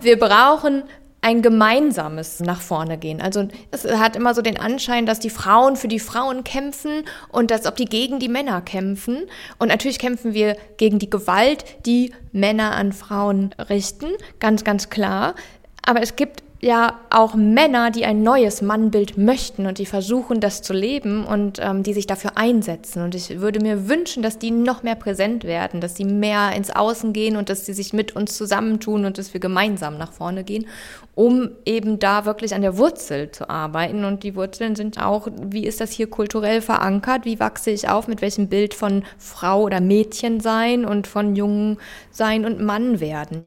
Wir brauchen ein gemeinsames nach vorne gehen. Also es hat immer so den Anschein, dass die Frauen für die Frauen kämpfen und als ob die gegen die Männer kämpfen. Und natürlich kämpfen wir gegen die Gewalt, die Männer an Frauen richten, ganz, ganz klar. Aber es gibt ja auch Männer, die ein neues Mannbild möchten und die versuchen, das zu leben und die sich dafür einsetzen. Und ich würde mir wünschen, dass die noch mehr präsent werden, dass die mehr ins Außen gehen und dass sie sich mit uns zusammentun und dass wir gemeinsam nach vorne gehen, um eben da wirklich an der Wurzel zu arbeiten. Und die Wurzeln sind auch, wie ist das hier kulturell verankert? Wie wachse ich auf? Mit welchem Bild von Frau oder Mädchen sein und von Jungen sein und Mann werden?